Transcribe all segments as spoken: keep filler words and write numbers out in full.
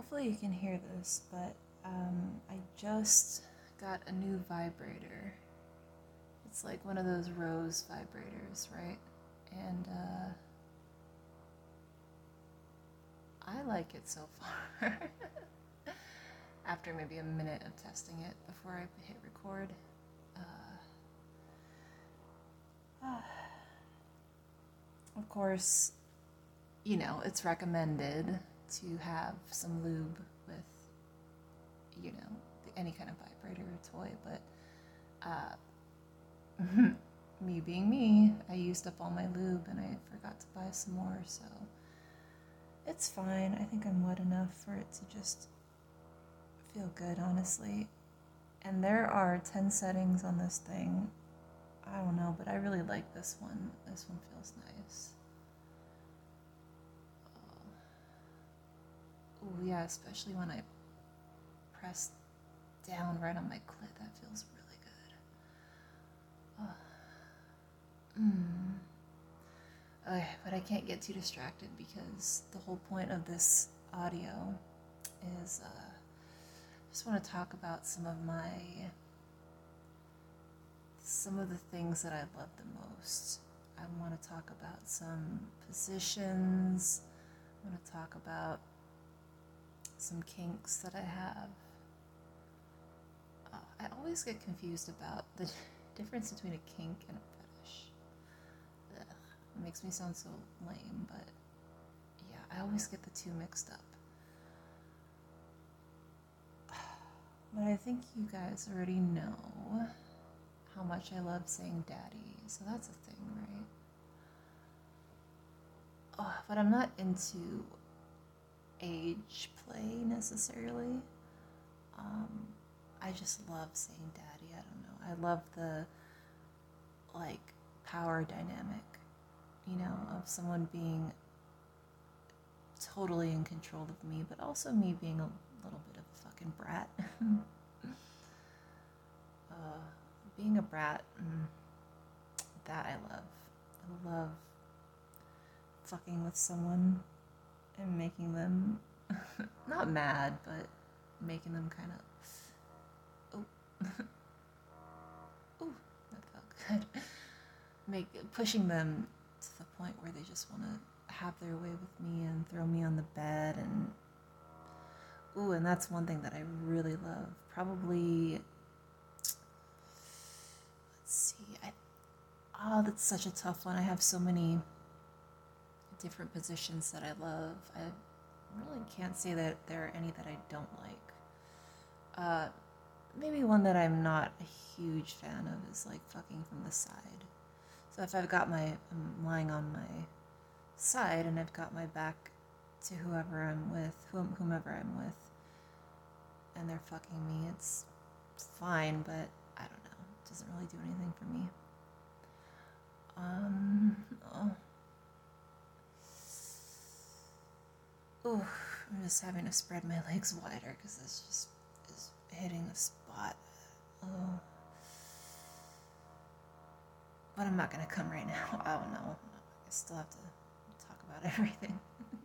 hopefully you can hear this, but um, I just got a new vibrator. It's like one of those Rose vibrators, right? And uh, I like it so far. After maybe a minute of testing it before I hit record. Uh, of course, you know, it's recommended to have some lube with, you know, any kind of vibrator or toy, but uh, me being me, I used up all my lube and I forgot to buy some more, so it's fine. I think I'm wet enough for it to just feel good, honestly. And there are ten settings on this thing. I don't know, but I really like this one. This one feels nice. Oh, yeah, especially when I press down right on my clit. That feels really good. Oh. Mm. Okay, but I can't get too distracted because the whole point of this audio is uh, I just want to talk about some of my some of the things that I love the most. I want to talk about some positions. I want to talk about some kinks that I have. Uh, I always get confused about the difference between a kink and a fetish. Ugh, it makes me sound so lame, but yeah, I always get the two mixed up. But I think you guys already know how much I love saying daddy, so that's a thing, right? Oh, but I'm not into age play necessarily. Um, I just love saying daddy. I don't know. I love the like power dynamic, you know, of someone being totally in control of me, but also me being a little bit of a fucking brat. uh, being a brat, mm, that I love. I love fucking with someone and making them not mad, but making them kind of oh oh that felt good. Make pushing them to the point where they just want to have their way with me and throw me on the bed and ooh, and that's one thing that I really love. Probably let's see, I oh that's such a tough one. I have so many different positions that I love. I really can't say that there are any that I don't like. Uh, maybe one that I'm not a huge fan of is like fucking from the side. So if I've got my, I'm lying on my side and I've got my back to whoever I'm with, whom, whomever I'm with, and they're fucking me, it's fine, but I don't know. It doesn't really do anything for me. Um, oh. Ooh, I'm just having to spread my legs wider because this just is hitting the spot. Oh. But I'm not going to come right now. I don't know. I still have to talk about everything.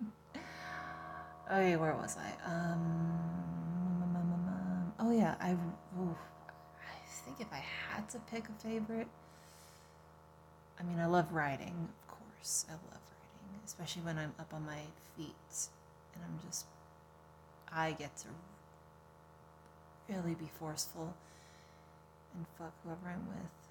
Okay, where was I? Um, oh yeah, I, ooh, I think if I had to pick a favorite, I mean, I love riding, of course. I love riding, especially when I'm up on my feet and I'm just, I get to really be forceful and fuck whoever I'm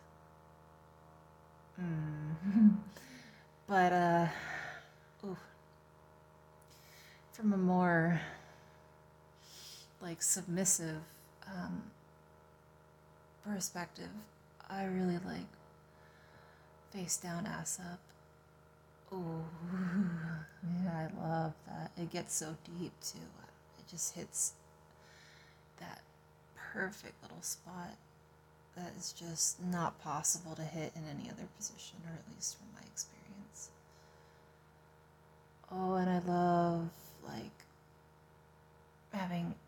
with. Mm. But, uh, ooh, from a more, like, submissive um, perspective, I really like face down, ass up. Ooh, yeah, I love that. It gets so deep, too. It just hits that perfect little spot that is just not possible to hit in any other position, or at least from my experience. Oh, and I love, like, having,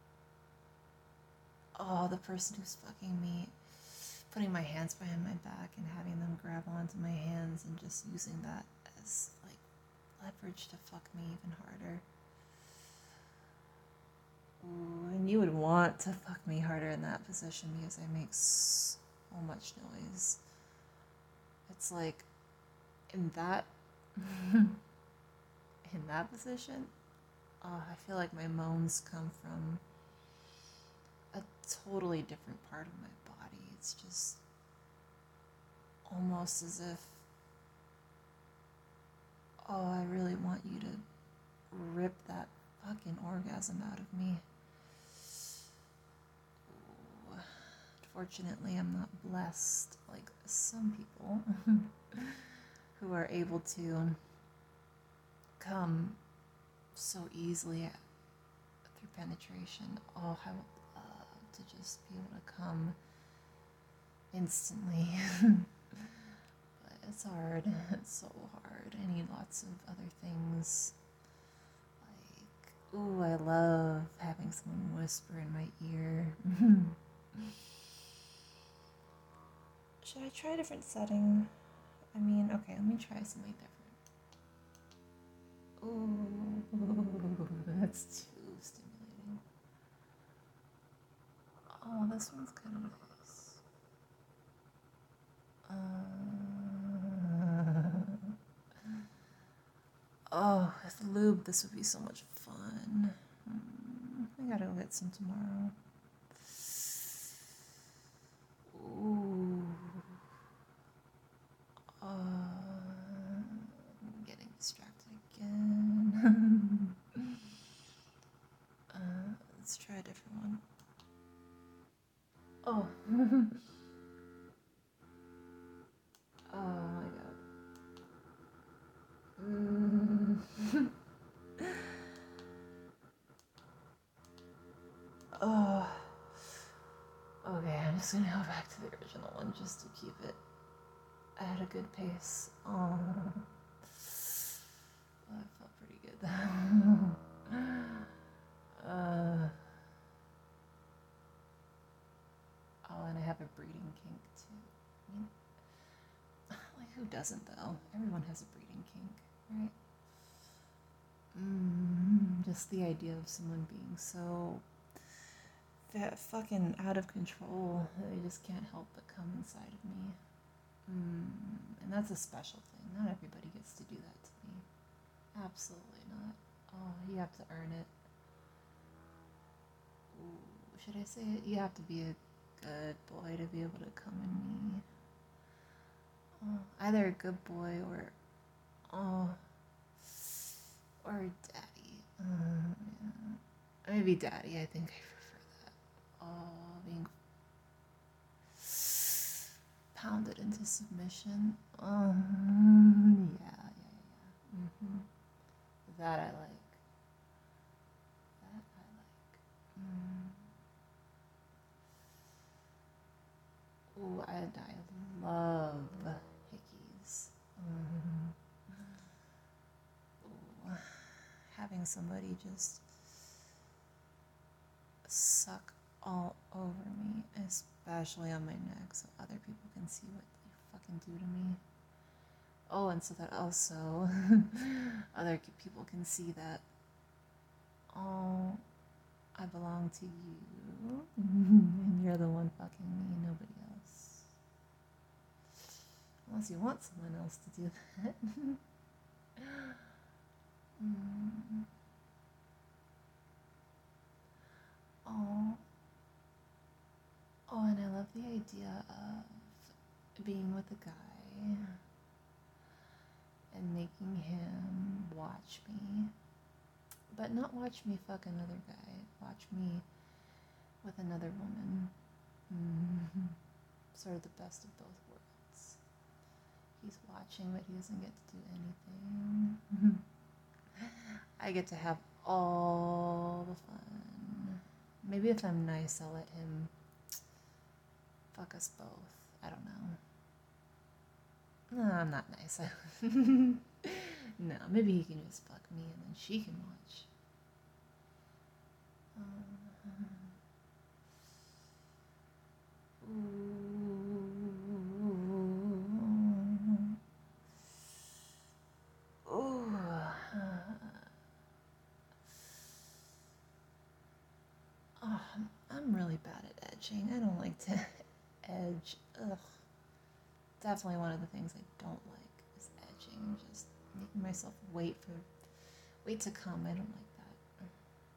oh, the person who's fucking me, putting my hands behind my back and having them grab onto my hands and just using that as, like, leverage to fuck me even harder. Ooh, and you would want to fuck me harder in that position because I make so much noise. It's like in that in that position, oh, I feel like my moans come from a totally different part of my body. It's just almost as if, oh, I really want you to rip that fucking orgasm out of me. Ooh. Fortunately, I'm not blessed like some people who are able to come so easily through penetration. Oh, I would love to just be able to come instantly. But it's hard. It's so hard. I need lots of other things. Like, ooh, I love having someone whisper in my ear. Should I try a different setting? I mean, okay, let me try something different. Ooh, that's too stimulating. Oh, this one's kind of nice. Uh, oh, with lube, this would be so much fun. Hmm, I gotta go get some tomorrow. Ooh. Uh, I'm getting distracted again. uh, let's try a different one. Oh. Oh my god. Mm. Oh. Okay, I'm just gonna go back to the original one just to keep it at a good pace. Oh. Well, that felt pretty good. uh. Oh, and I have a breeding kink too. I mean, like, who doesn't though? Everyone has a breeding kink, right? Mm, just the idea of someone being so that fucking out of control that they just can't help but come inside of me. Mm, and that's a special thing. Not everybody gets to do that to me. Absolutely not. Oh, you have to earn it. Ooh, should I say it? You have to be a good boy to be able to come in me. Oh, either a good boy or, oh, or daddy. Uh, yeah. Maybe daddy. I think I prefer that. Oh, being pounded into submission. Um, yeah, yeah, yeah. Mm-hmm. That I like. That I like. Mm. Ooh, I, I love hickeys. Mm. Ooh, having somebody just suck all over me, especially on my neck, so other people can see what you fucking do to me. Oh, and so that also other people can see that, oh, I belong to you, and you're the one fucking me, nobody else. Unless you want someone else to do that. mm. Oh. Oh, and I love the idea of being with a guy and making him watch me. But not watch me fuck another guy. Watch me with another woman. Mm-hmm. Sort of the best of both worlds. He's watching, but he doesn't get to do anything. I get to have all the fun. Maybe if I'm nice, I'll let him fuck us both. I don't know. No, I'm not nice. No, maybe he can just fuck me and then she can watch. Um, ooh. Ooh. edging. I don't like to edge. Ugh. Definitely one of the things I don't like is edging. Just making myself wait for wait to come. I don't like that.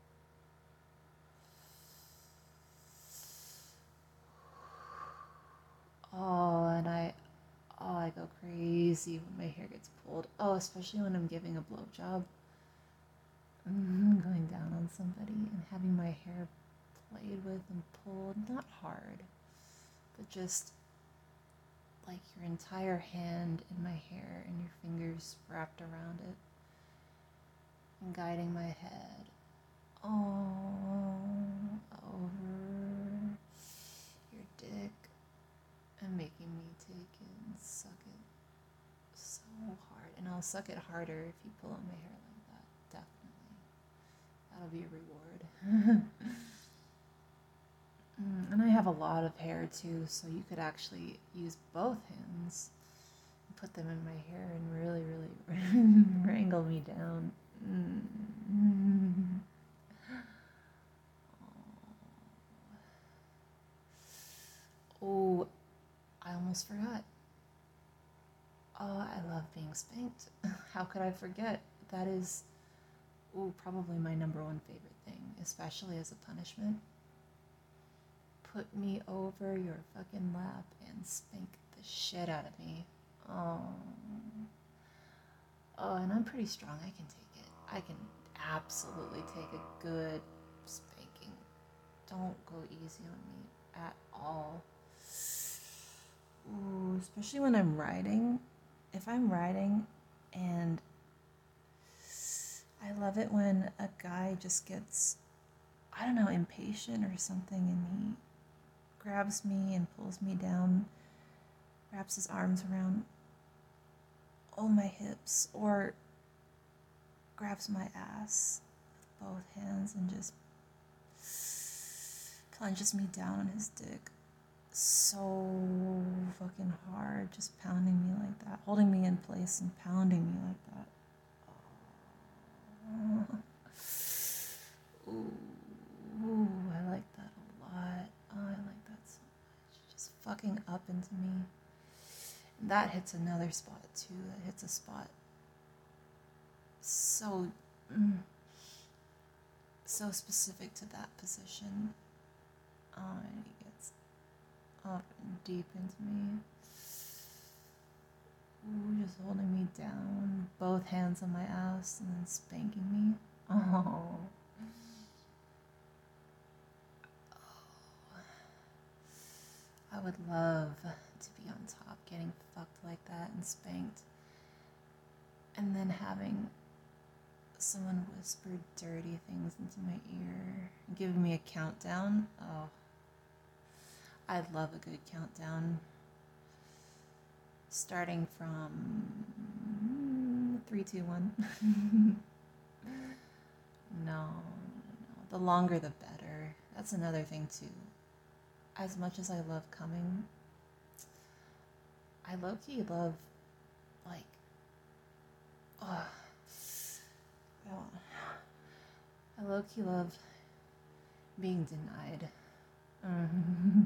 Oh, and I oh I go crazy when my hair gets pulled. Oh, especially when I'm giving a blowjob. Mm, going down on somebody and having my hair played with and pulled, not hard, but just like your entire hand in my hair and your fingers wrapped around it and guiding my head all over your dick and making me take it and suck it so hard. And I'll suck it harder if you pull on my hair like that, definitely. That'll be a reward. Mm, and I have a lot of hair too, so you could actually use both hands and put them in my hair and really, really wrangle me down. Mm. Oh, I almost forgot. Oh, I love being spanked. How could I forget? That is, oh, probably my number one favorite thing, especially as a punishment. Put me over your fucking lap and spank the shit out of me. Oh. Oh, and I'm pretty strong. I can take it. I can absolutely take a good spanking. Don't go easy on me at all. Ooh, especially when I'm riding. If I'm riding and I love it when a guy just gets, I don't know, impatient or something and he grabs me and pulls me down, wraps his arms around all my hips, or grabs my ass with both hands and just plunges me down on his dick so fucking hard, just pounding me like that, holding me in place and pounding me like that. Oh. Ooh, ooh, I like that a lot. Oh, I like that so much. Just fucking up into me. And that hits another spot too. That hits a spot so, mm, so specific to that position. Oh, and he gets up and deep into me. Ooh, just holding me down, both hands on my ass, and then spanking me. Oh. I would love to be on top, getting fucked like that and spanked. And then having someone whisper dirty things into my ear and giving me a countdown. Oh. I love a good countdown. Starting from three, two, one. No, no, no. The longer the better. That's another thing too. As much as I love coming, I low-key love, like, oh, I low-key love being denied. Mm-hmm.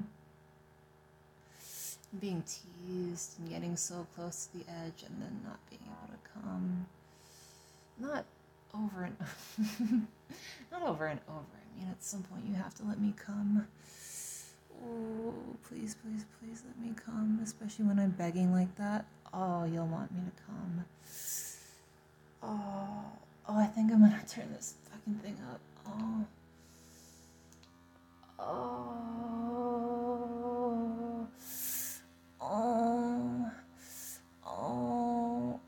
Being teased and getting so close to the edge and then not being able to come. Not over and not over and over. I mean, at some point you have to let me come. Oh, please, please, please let me come. Especially when I'm begging like that. Oh, you'll want me to come. Oh, oh, I think I'm gonna turn this fucking thing up. Oh. Oh. Oh. Oh.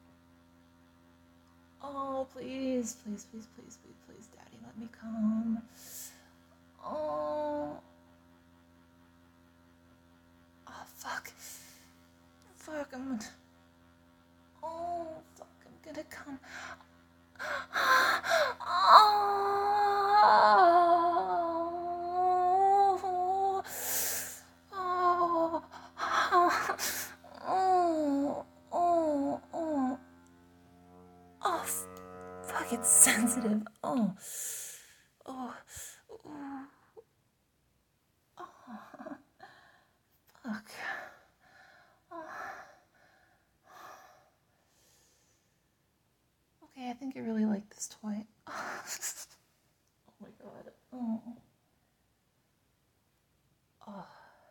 Oh, please, please, please, please, please, please, Daddy, let me come. Oh. Oh, fuck. Fuck, I'm gonna... Oh, fuck, I'm gonna come. Oh. Oh. Oh. Oh. Oh. Oh, fuck, it's sensitive. Oh. Oh. Oh. Okay. Oh. Okay, I think I really like this toy. Oh my god. Oh. Oh.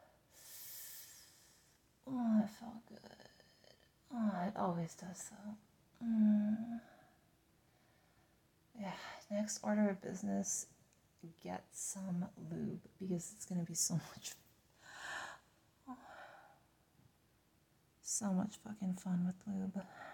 Oh, it felt good. Oh, it always does so. Mm. Yeah, next order of business, get some lube because it's gonna be so much, so much fucking fun with lube.